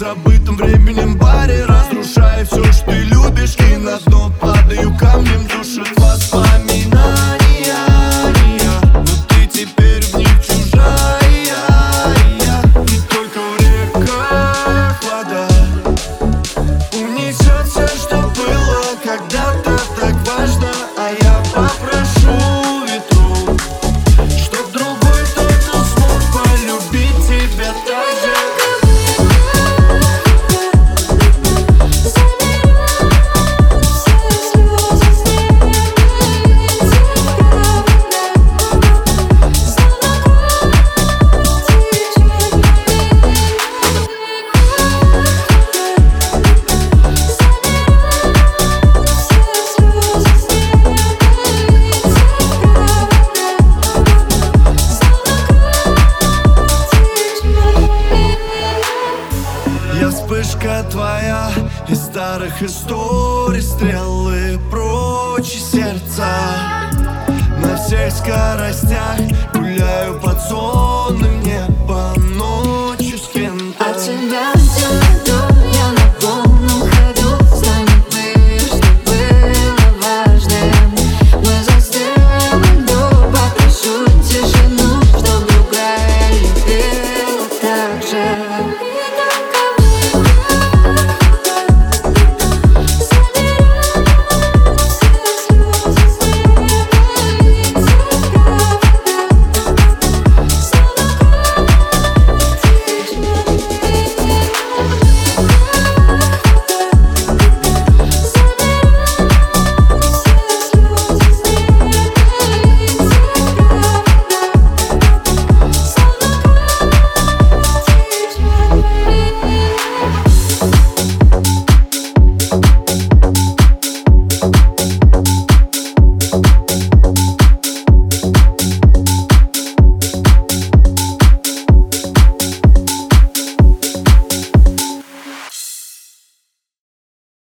забытом временем баре, разрушая все, что ты любишь, и на дно падаю камнем, душит воспоминания. Но ты теперь в них чужая, и только в реках вода унесет все, что было когда-то так важно. А я попрошу ветру, чтоб другой кто-то смог полюбить тебя так же. Я вспышка твоя из старых историй, стрелы прочь из сердца. На всех скоростях гуляю под сонным